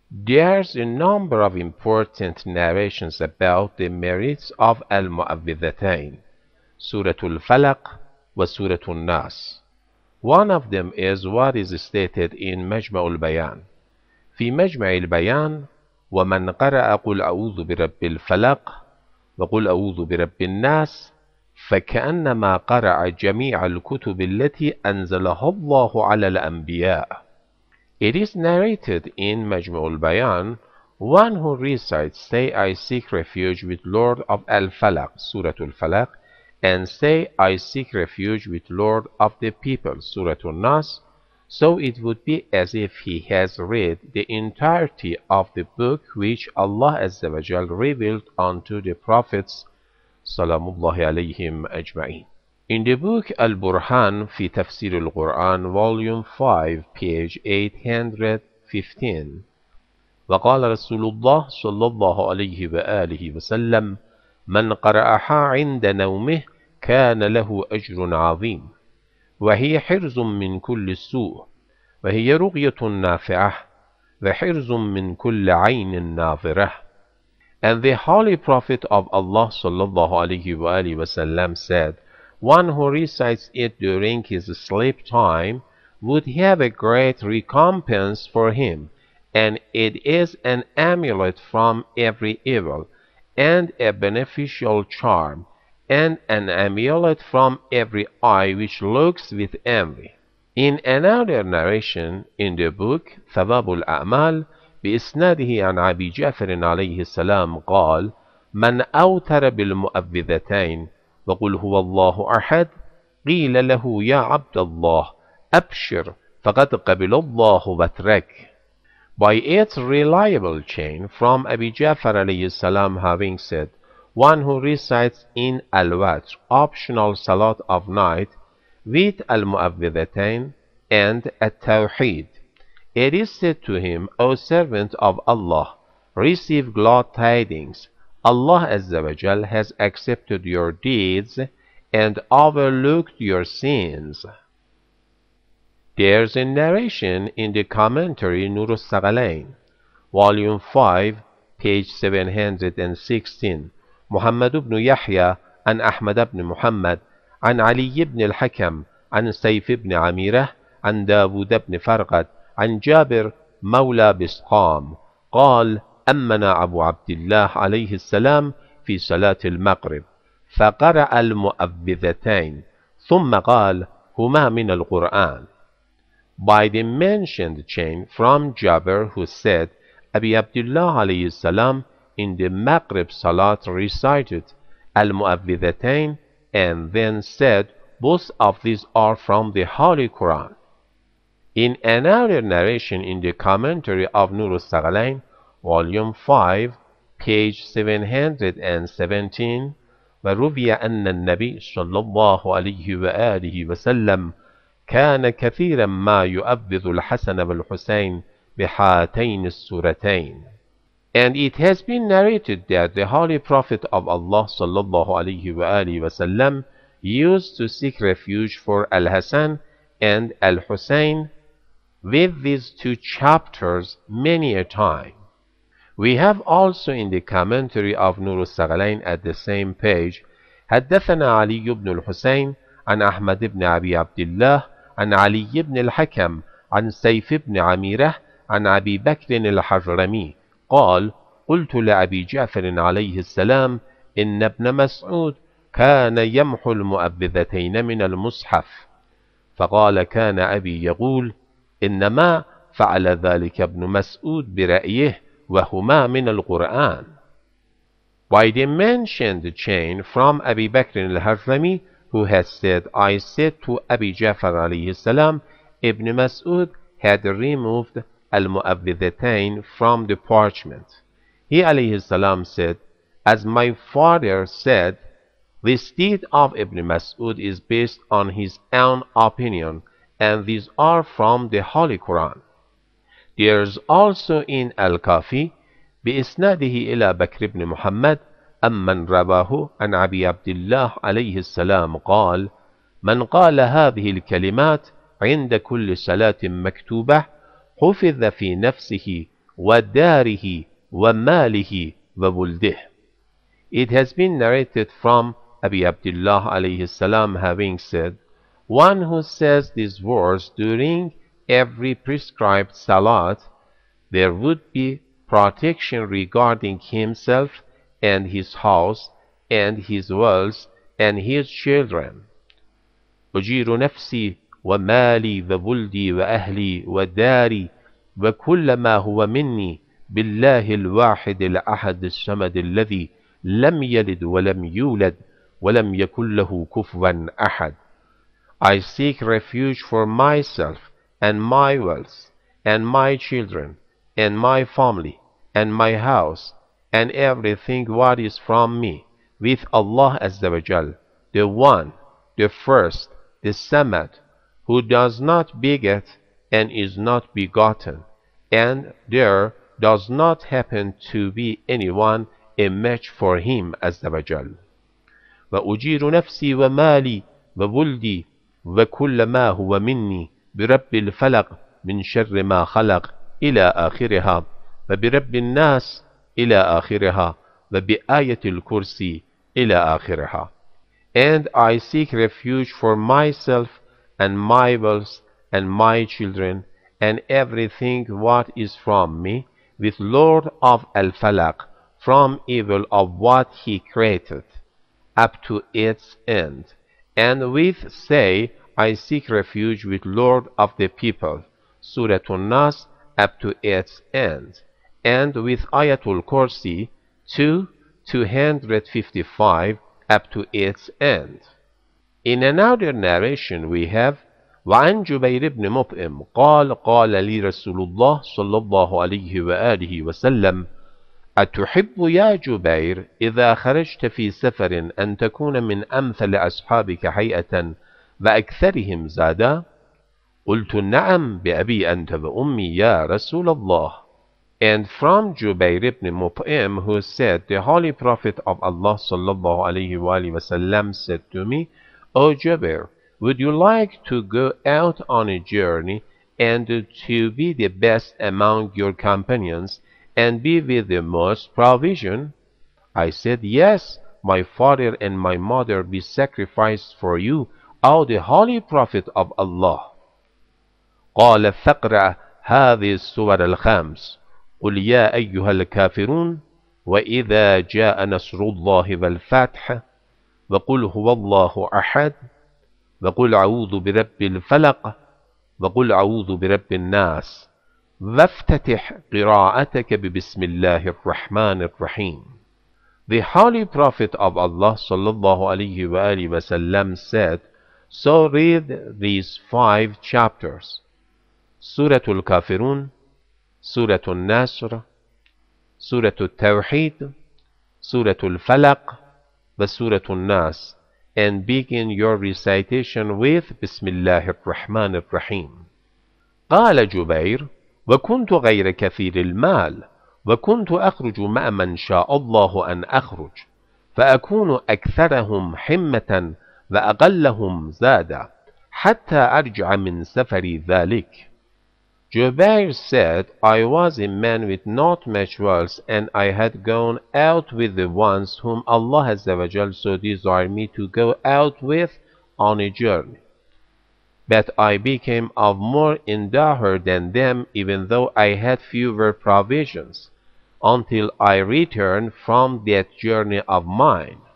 There's a number of important narrations about the merits of Al-Mu'awwidhatayn, Surah Al-Falaq wa Surah Al-Nas. One of them is what is stated in مجمع البيان. في مجمع البيان ومن قرأ قل أعوذ برب الفلق وقل أعوذ برب الناس فكأنما قرأ جميع الكتب التي أنزلها الله على الأنبياء. It is narrated in Majmu' al-Bayan, one who recites, say, I seek refuge with Lord of Al-Falaq, Surah Al-Falaq, and say, I seek refuge with Lord of the people, Surah Al-Nas, so it would be as if he has read the entirety of the book which Allah Azza wa Jal revealed unto the prophets, Salamullahi alayhim ajma'in. In the book Al-Burhan fi Tafsir al-Quran, volume 5, page 815, وقال رسول الله صلى الله عليه وآله وسلم من قرأها عند نومه كان له أجر عظيم وهي حرز من كل سوء وهي رقية نافعة وحرز من كل عين ناظرة. And the Holy Prophet of Allah sallallahu alaihi wasallam said, one who recites it during his sleep time would have a great recompense for him, and it is an amulet from every evil, and a beneficial charm, and an amulet from every eye which looks with envy. In another narration in the book ثواب الأعمال بإسناده عن أبي جعفر عليه السلام قال من أوتر بالمؤوذتين وقل هو الله أحد قيل له يا عبد الله أبشر فقد قبل الله وترك. By its reliable chain from Abi Ja'far alayhi salam having said, one who recites in Al-Watr, optional salat of night, with Al-Mu'awwidhatayn and At-Tawheed, it is said to him, O servant of Allah, receive glad tidings. Allah Azza wa Jal has accepted your deeds and overlooked your sins. There's a narration in the commentary Nur al-Saghalayn, volume 5, page 716, Muhammad ibn Yahya and Ahmad ibn Muhammad عن علي بن الحكم عن سيف بن عميرة عن داود بن فرقد عن جابر مولى بسقام قال أمنا أبو عبد الله عليه السلام في صلاة المغرب فقرأ المؤوذتين ثم قال هما من القرآن. By the mentioned chain from Jabir, who said, Abi Abdullah alayhi salam in the Maghrib Salat recited Al-Mu'awwidhatayn and then said, both of these are from the Holy Quran. In another narration in the commentary of Nur al-Saghalayn, volume 5, page 717, وروي أن النبي صلى الله عليه وآله وسلم كان كثيرا ما يؤوذ الحسن والحسين بهاتين السورتين. And it has been narrated that the Holy Prophet of Allah sallallahu alaihi wasallam used to seek refuge for Al-Hasan and Al-Husayn with these two chapters many a time. We have also in the commentary of Nur al-Saghalayn at the same page, حدثنا علي بن الحسين عن أحمد بن أبي عبد الله عن علي بن الحكم عن سيف بن عميرة عن أبي بكر الحجرمي قال قلت لأبي جعفر عليه السلام إن ابن مسعود كان يمحو المؤوذتين من المصحف فقال كان أبي يقول إنما فعل ذلك ابن مسعود برأيه وهما من القرآن. By the mentioned chain from Abi Bakr al-Hazrami, who has said, I said to Abi Ja'far alayhi salam, Ibn Mas'ud had removed Al-Mu'awwidhatayn from the parchment. He alayhi salam said, as my father said, this deed of Ibn Mas'ud is based on his own opinion, and these are from the Holy Quran. There's also in Al-Kafi بإسناده إلى بكر بن محمد أمن رواه عن أبي عبد الله عليه السلام قال من قال هذه الكلمات عند كل صلاة مكتوبة حفظ في نفسه وداره وماله وولده. It has been narrated from Abi Abdullah alayhi salam having said, one who says these words during every prescribed salat, there would be protection regarding himself and his house and his wealth and his children. أجير نفسي ومالي وولدي وأهلي وداري وكل ما هو مني بالله الواحد الأحد الصمد الذي لم يلد ولم يولد ولم يكن له كفوا أحد. I seek refuge for myself and my wealth and my children and my family and my house and everything what is from me with Allah Azza wa Jal, the One, the First, the Samad, who does not beget and is not begotten, and there does not happen to be anyone a match for him Azza wa Jal. وأجير نفسي ومالي وولدي وكل ما هو مني برب الفلق من شر ما خلق إلى آخرها وبرب الناس إلى آخرها وبآية الكرسي إلى آخرها. And I seek refuge for myself and my wealth and my children and everything what is from me with Lord of Al-Falaq from evil of what he created up to its end, and with say I seek refuge with Lord of the people, Surah An-Nas up to its end, and with Ayatul Kursi 255 up to its end. In another narration we have وعن جبير بن مطعم قال قال لي رسول الله صلى الله عليه وآله وسلم أتحب يا جبير إذا خرجت في سفر أن تكون من أمثل أصحابك هيئة وأكثرهم زادا؟ قلت نعم بأبي أنت وأمي يا رسول الله. And from Jubayr ibn Mut'im, who said, the Holy Prophet of Allah sallallahu alayhi wa sallam said to me, O Jubayr, would you like to go out on a journey and to be the best among your companions and be with the most provision? I said, yes, my father and my mother be sacrificed for you, O the Holy Prophet of Allah. قال فاقرأ هذه السور الخمس قل يا أيها الكافرون وإذا جاء نصر الله والفتح وقل هو الله أحد وقل أعوذ برب الفلق وقل أعوذ برب الناس وافتتح قراءتك ببسم الله الرحمن الرحيم. The Holy Prophet of Allah sallallahu alayhi wa sallam said, so read these 5 chapters: Surah Al-Kafirun, Surah Al-Nasr, Surah Al-Tawheed, Surah Al-Falaq, the Surah Al-Nas, and begin your recitation with Bismillah ar-Rahman ar-Rahim. قال جبير وكنت غير كثير المال وكنت أخرج مع من شاء الله أن أخرج فأكون أكثرهم حمة وأقلهم زادا حتى أرجع من سفري ذلك. Jubair said, I was a man with not much wealth, and I had gone out with the ones whom Allah Azza wa Jal so desired me to go out with on a journey. But I became of more endower than them, even though I had fewer provisions, until I returned from that journey of mine.